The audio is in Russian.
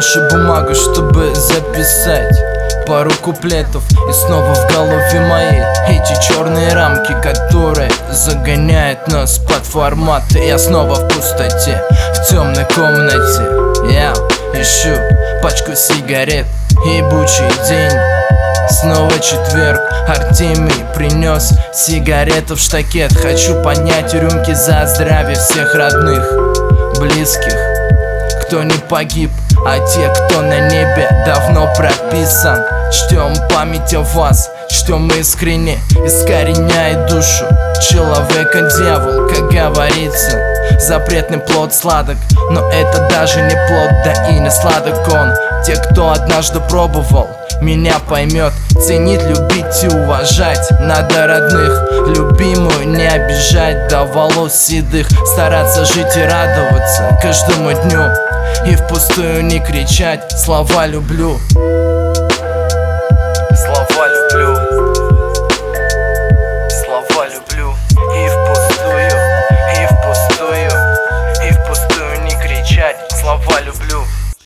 нож и бумагу, чтобы записать пару куплетов. И снова в голове моей эти черные рамки, которые загоняют нас под форматы. Я снова в пустоте, в темной комнате. Я ищу пачку сигарет, ебучий день. Снова четверг, Артемий принес сигарету в штакет. Хочу поднять рюмки за здравие всех родных, близких, кто не погиб, а те, кто на небе давно прописан. Чтем память о вас, чтем искренне, искореняет душу человека дьявол, как говорится. Запретный плод сладок, но это даже не плод, да и не сладок он. Те, кто однажды пробовал, меня поймет. Ценить, любить и уважать надо родных, любимую не обижать до волос седых. Стараться жить и радоваться каждому дню, и впустую не кричать слова «люблю».